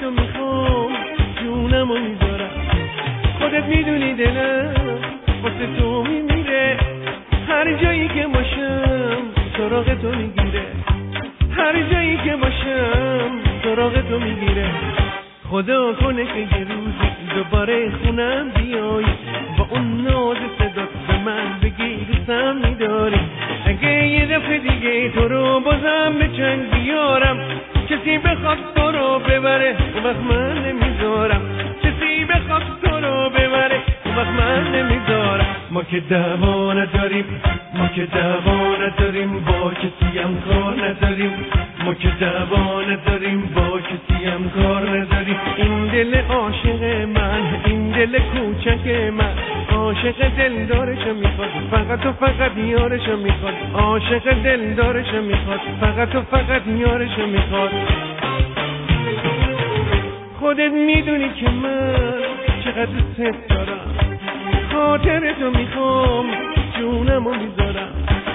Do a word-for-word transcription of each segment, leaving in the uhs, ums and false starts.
خاطرتو میخوام جونمو میذارم. خودت میدونی دلم واسه تو میمیره، هر جایی که باشم سراغ تو میگیره، هر جایی که باشم سراغ تو میگیره. خدا کنه که یه روزی دوباره خونم بیای، با اون ناز صدات به من بگی دوستم میداری. اگه یه دفعه دیگه تو رو بازم به چنگ بیارم، کسی بخواد تو رو ببره اون وقت من نمیذارم، کسی بخواد تو رو ببره اون وقت من نمیذارم. ما که دعوا نداریم، ما که دعوا نداریم، با کسی هم کار نداریم، ما که دعوا نداریم، با کسی هم کار نداریم. این دل عاشق من، این دل کوچک من، عاشق دلدارشو میخواد، فقط و فقط یارشو میخواد، عاشق دلدارشو میخواد، فقط و فقط یارشو میخواد. خودت میدونی که من چقدر دوست دارم، خاطرتو میخوام جونمو میذارم.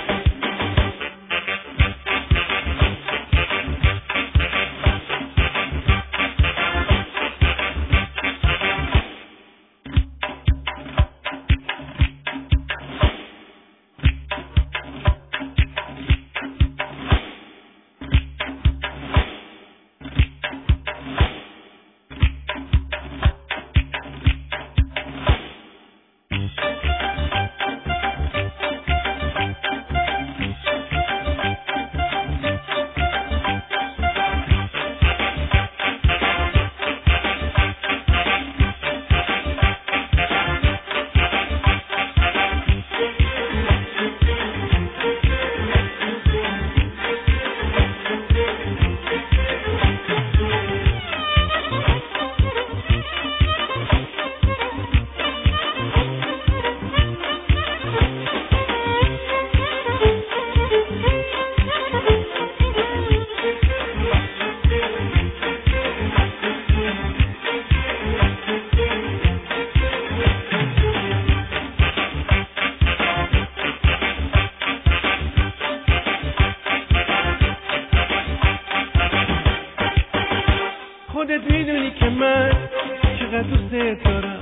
خودت میدونی که من چقدر دوست دارم،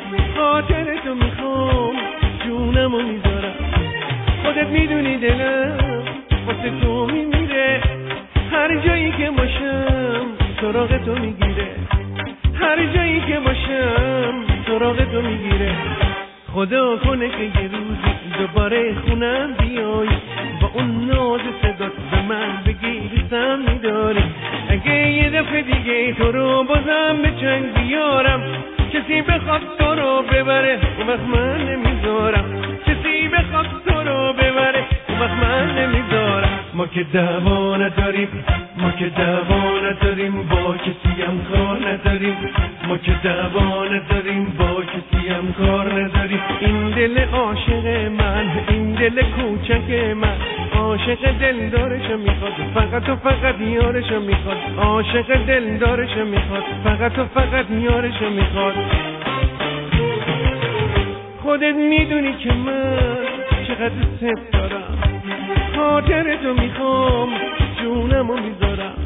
خاطرتو میخوام جونمو میذارم. خودت میدونی دلم واسه تو میمیره، هر جایی که باشم سراغ تو میگیره، هر جایی که باشم سراغ تو میگیره. خدا کنه که یه روزی دوباره خونم بیای، با اون ناز صدات به من بگی دوستم میداری. اگه یه دفعه دیگه تو رو بازم به چنگ بیارم، کسی بخواد تو رو ببره اون وقت من نمیذارم، کسی بخواد تو رو ببره اون وقت من نمیذارم. ما که دعوا نداریم، ما که دعوا نداریم، با کسی هم کار نداریم، ما که دعوا نداریم، با کسی هم کار نداریم. این دل عاشق من، این دل کوچک من، عاشق دلدارشو میخواد، فقط و فقط یارشو میخواد، عاشق دلدارشو میخواد، فقط و فقط یارشو میخواد. خودت میدونی که من چقدر دوست دارم، خاطرتو میخوام جونمو میذارم.